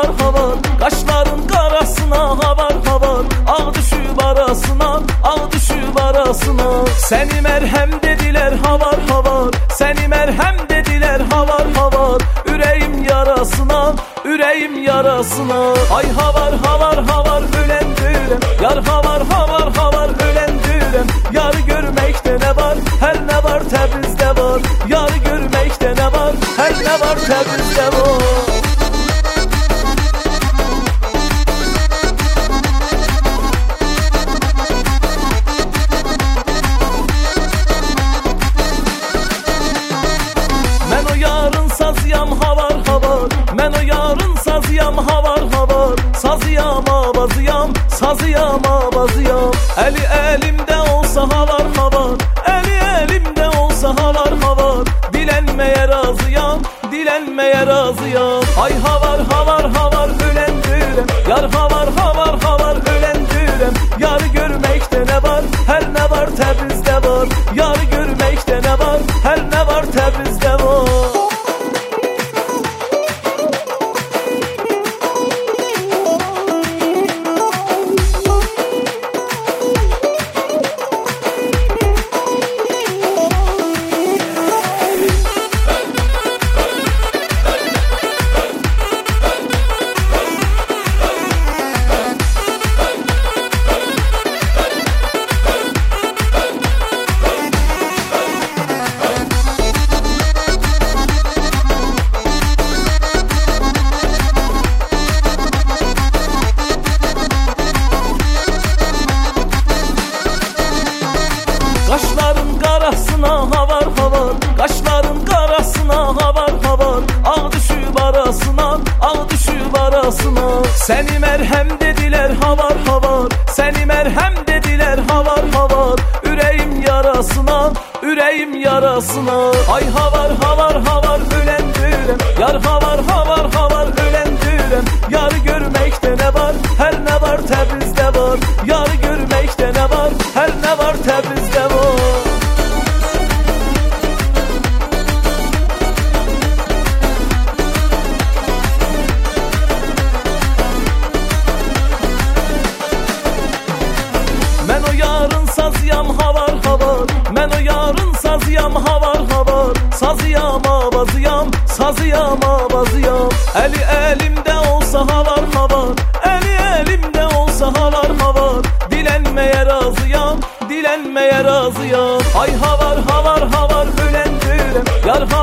havar havar, kaşların karasına havar havar, ağ düşüb arasına, ağ düşüb arasına. Seni merhem dediler havar havar, seni merhem dediler havar havar, ürəyim yarasına, ürəyim yarasına. Ay havar havar havar ölendürem, yar havar havar havar ölendürem. Yar görmekte ne var, her ne var Təbrizdə var. Yar görmekte ne var, her ne var Təbrizdə var. Mən o yarın sazıyam havar havar, mən o yarın sazıyam havar havar. Sazıyam avazıyam, sazıyam avazıyam. Eli elimde olsa havar havar, eli elimde olsa havar havar. Dilenmeye razıyam, dilenmeye razıyam. Ay havar havar havar ölendürem, yar havar havar havar ölendürem. Yar görmekte ne var, her ne var Təbrizdə var. Yar görmekte ne var, her ne var Təbrizdə var. Kaşların karasına havar havar, kaşların karasına havar havar, ağ düşüb arasına, ağ düşüb arasına. Seni merhem dediler havar havar, seni merhem dediler havar havar, ürəyim yarasına, ürəyim yarasına. Ay havar havar havar ölendürem, yar havar havar havar ölendürem. Yar görmekte ne var, her ne var Təbrizdə var. Yar görmekte ne var, her ne var Təbrizdə var. Mən o yarın sazıyam havar havar, mən o yarın sazıyam havar havar. Sazıyam avazıyam, sazıyam avazıyam. Eli elimde olsa havar havar, eli elimde olsa havar havar. Dilenmeye razıyam, dilenmeye razıyam. Ay havar havar havar ölendürem, yar havar